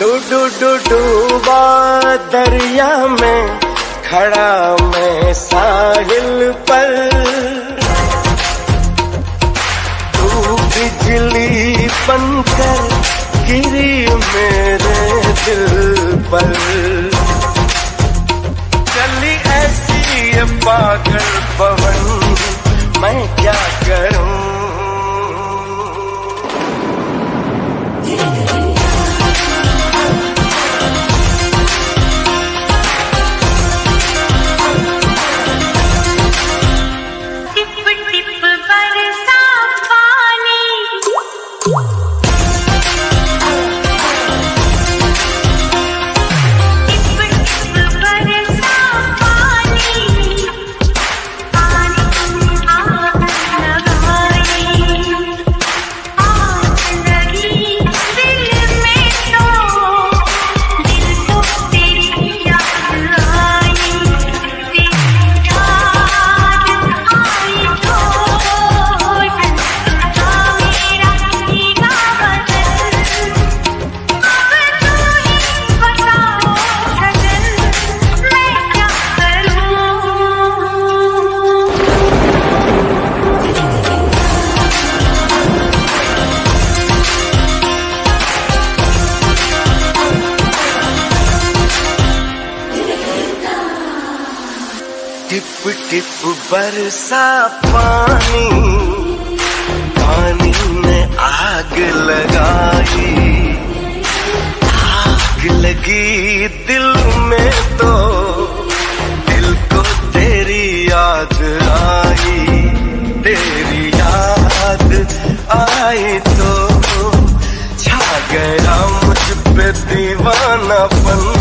डूबा दरिया में खड़ा मैं साहिल पर, तू बिजली बनकर गिरी मेरे दिल पर। चली ऐसी ये पागल पवन, मैं क्या करूं। टिप टिप बरसा पानी, पानी ने आग लगाई। आग लगी दिल में तो दिल को तेरी याद आई। तेरी याद आई तो छा गया मुझ पे दीवानापन।